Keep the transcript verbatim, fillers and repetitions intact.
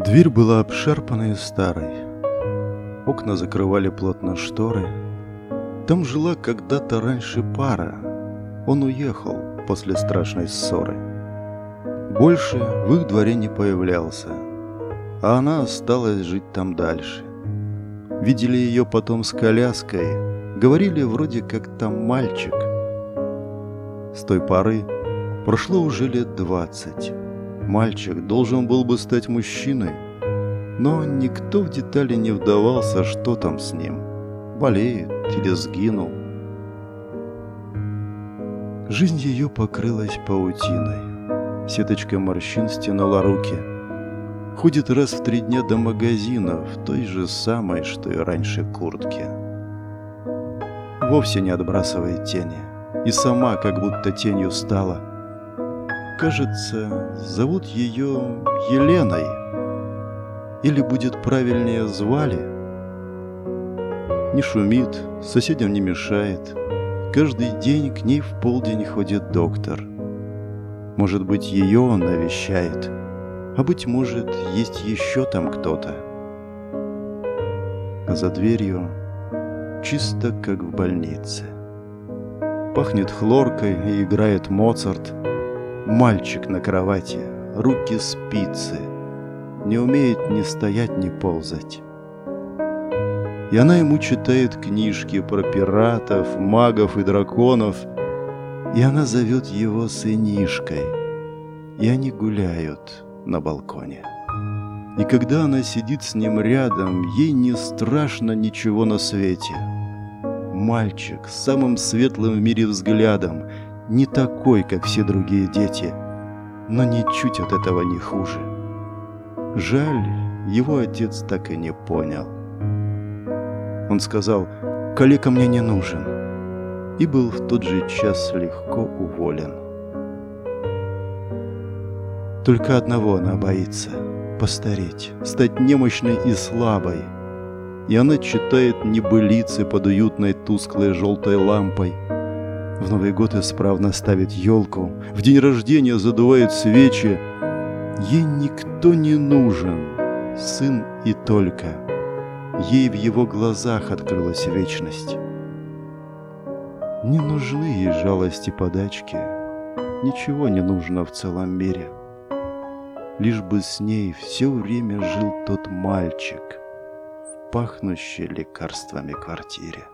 Дверь была обшарпанной и старой. Окна закрывали плотно шторы. Там жила когда-то раньше пара. Он уехал после страшной ссоры. Больше в их дворе не появлялся, а она осталась жить там дальше. Видели ее потом с коляской, говорили вроде как там мальчик. С той поры прошло уже лет двадцать. Мальчик должен был бы стать мужчиной, но никто в детали не вдавался, что там с ним, болеет или сгинул. Жизнь ее покрылась паутиной, сеточка морщин стянула руки. Ходит раз в три дня до магазина в той же самой, что и раньше, куртке. Вовсе не отбрасывает тени, и сама как будто тенью стала. Кажется, зовут ее Еленой, или будет правильнее звали. Не шумит, соседям не мешает. Каждый день к ней в полдень ходит доктор. Может быть, ее он навещает, а быть может, есть еще там кто-то. А за дверью чисто как в больнице. Пахнет хлоркой и играет Моцарт. Мальчик на кровати, руки спицы, не умеет ни стоять, ни ползать. И она ему читает книжки про пиратов, магов и драконов, и она зовет его сынишкой, и они гуляют на балконе. И когда она сидит с ним рядом, ей не страшно ничего на свете. Мальчик с самым светлым в мире взглядом, не такой, как все другие дети, но ничуть от этого не хуже. Жаль, его отец так и не понял. Он сказал: «Калека мне не нужен», и был в тот же час легко уволен. Только одного она боится — постареть, стать немощной и слабой. И она читает небылицы под уютной тусклой желтой лампой. В Новый год исправно ставит елку, в день рождения задувает свечи. Ей никто не нужен, сын и только. Ей в его глазах открылась вечность. Не нужны ей жалости подачки, ничего не нужно в целом мире. Лишь бы с ней все время жил тот мальчик в пахнущей лекарствами квартире.